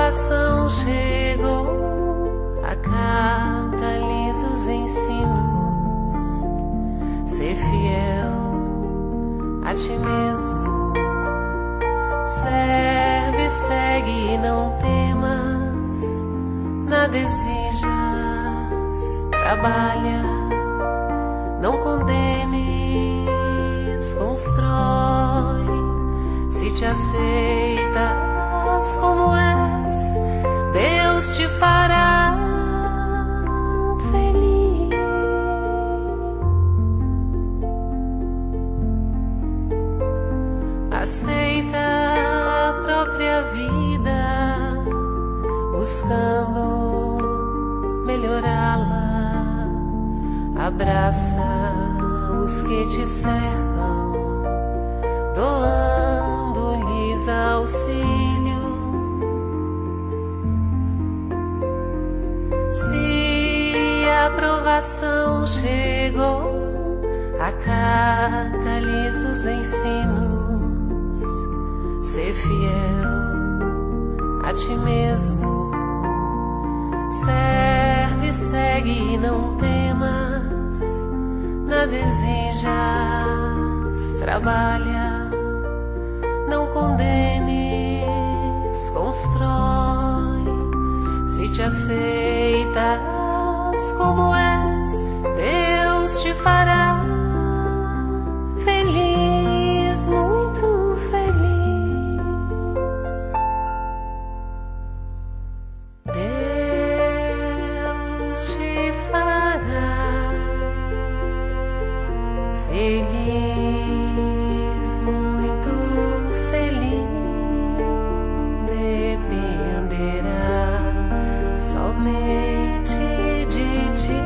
aprovação chegou, acata-lhes os ensinos, ser fiel a ti mesmo, serve, segue e não temas, nada exijas, trabalha, não condenes, constrói, se te aceitas como és, Deus te fará feliz. Aceita a própria vida, buscando melhorá-la, abraça os que te cercam, doando-lhes auxílio. Se a aprovação chegou, acata-lhes os ensinos, ser fiel a ti mesmo, serve, segue e não temas, nada exijas, trabalha, não condenes, constrói, se te aceitas como és, Deus te fará feliz, muito feliz. Deus te fará feliz, muito feliz. Dependerá somente de ti,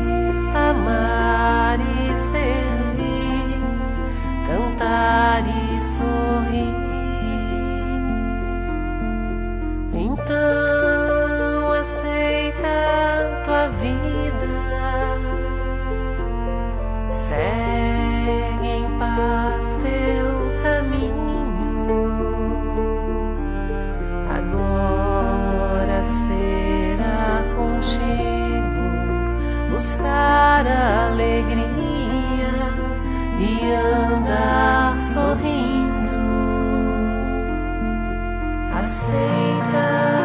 amar e servir, cantar e sorrir. Então aceita tua vida, segue em paz teu caminho. Agora será contigo buscar a alegria e andar sorrindo. Aceita